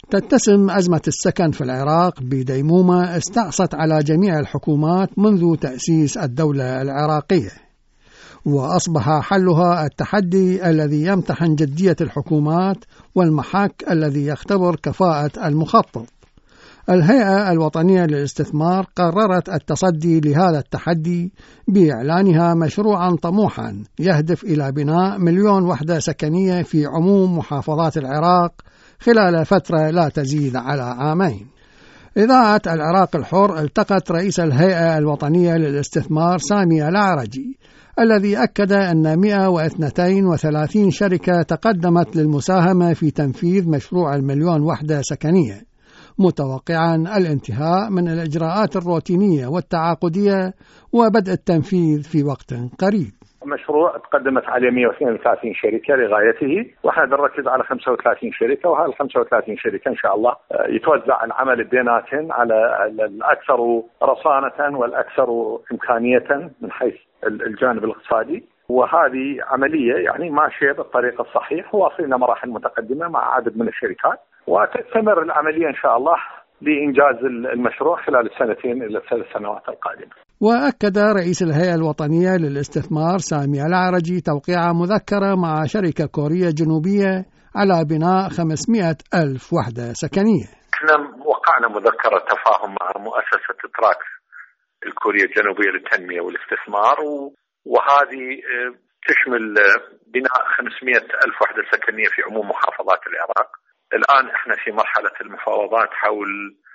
تتسم أزمة السكن في العراق بديمومة استعصت على جميع الحكومات منذ تأسيس الدولة العراقية، وأصبح حلها التحدي الذي يمتحن جدية الحكومات والمحك الذي يختبر كفاءة المخطط. الهيئة الوطنية للاستثمار قررت التصدي لهذا التحدي بإعلانها مشروعا طموحا يهدف إلى بناء 1,000,000 وحدة سكنية في عموم محافظات العراق خلال فترة لا تزيد على عامين. إذاعة العراق الحر التقت رئيس الهيئة الوطنية للاستثمار سامي الأعرجي، الذي أكد أن 132 شركة تقدمت للمساهمة في تنفيذ مشروع 1,000,000 وحدة سكنية، متوقعا الانتهاء من الإجراءات الروتينية والتعاقدية وبدء التنفيذ في وقت قريب. مشروع تقدمت عليه 132 شركة لغايته، واحنا بنركز على 35 شركة، وهذه 35 شركة إن شاء الله يتوزع العمل بيناتهم على الأكثر رصانة والأكثر إمكانية من حيث الجانب الاقتصادي، وهذه عملية يعني ماشية بالطريق الصحيح، وواصلنا مراحل متقدمة مع عدد من الشركات، وتستمر العملية إن شاء الله لإنجاز المشروع خلال السنتين إلى ال3 سنوات القادمة. وأكد رئيس الهيئة الوطنية للاستثمار سامي الأعرجي توقيع مذكرة مع شركة كورية جنوبية على بناء 500,000 وحدة سكنية. احنا وقعنا مذكرة تفاهم مع مؤسسة تراكس الكورية الجنوبية للتنمية والاستثمار، وهذه تشمل بناء 500,000 وحدة سكنية في عموم محافظات العراق. الآن احنا في مرحلة المفاوضات حول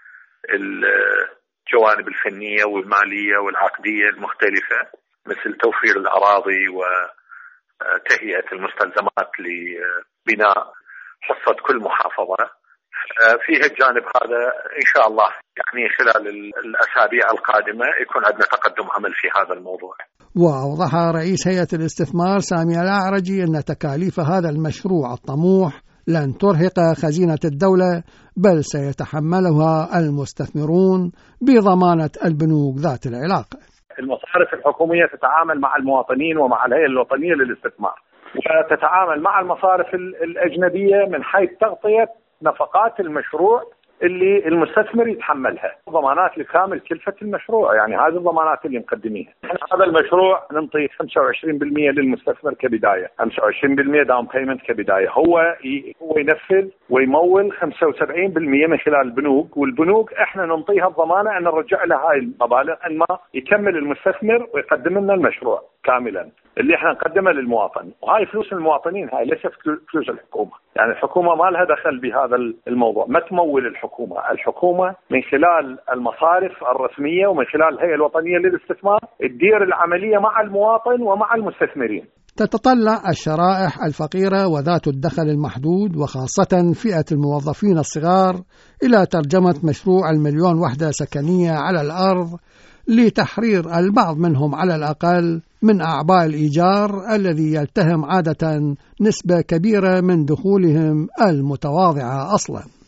الجوانب الفنية والمالية والعقدية المختلفة، مثل توفير الأراضي وتهيئة المستلزمات لبناء حصة كل محافظة. فيها الجانب هذا إن شاء الله يعني خلال الأسابيع القادمة يكون عندنا تقدم عمل في هذا الموضوع. وأوضح رئيس هيئة الاستثمار سامي الأعرجي أن تكاليف هذا المشروع الطموح لن ترهق خزينة الدولة، بل سيتحملها المستثمرون بضمانة البنوك ذات العلاقة. المصارف الحكومية تتعامل مع المواطنين ومع الهيئة الوطنية للاستثمار، وتتعامل مع المصارف الأجنبية من حيث تغطية نفقات المشروع اللي المستثمر يتحملها، ضمانات لكامل كلفة المشروع. يعني هذه الضمانات اللي مقدميها. هذا المشروع ننطي 25% للمستثمر كبداية، 25% داون بيمنت كبداية، هو ينفذ ويمول 75% من خلال البنوك، والبنوك احنا ننطيها الضمانة ان نرجع لها هاي المبالغ ان ما يكمل المستثمر ويقدم لنا المشروع كاملا اللي احنا نقدمه للمواطن. وهاي فلوس المواطنين، هاي ليست فلوس الحكومة. يعني الحكومة ما لها دخل بهذا الموضوع، ما تمول الحكومة من خلال المصارف الرسمية ومن خلال الهيئة الوطنية للاستثمار تدير العملية مع المواطن ومع المستثمرين. تتطلع الشرائح الفقيرة وذات الدخل المحدود وخاصة فئة الموظفين الصغار إلى ترجمة مشروع 1,000,000 وحدة سكنية على الأرض لتحرير البعض منهم على الأقل من أعباء الإيجار الذي يلتهم عادة نسبة كبيرة من دخولهم المتواضعة أصلاً.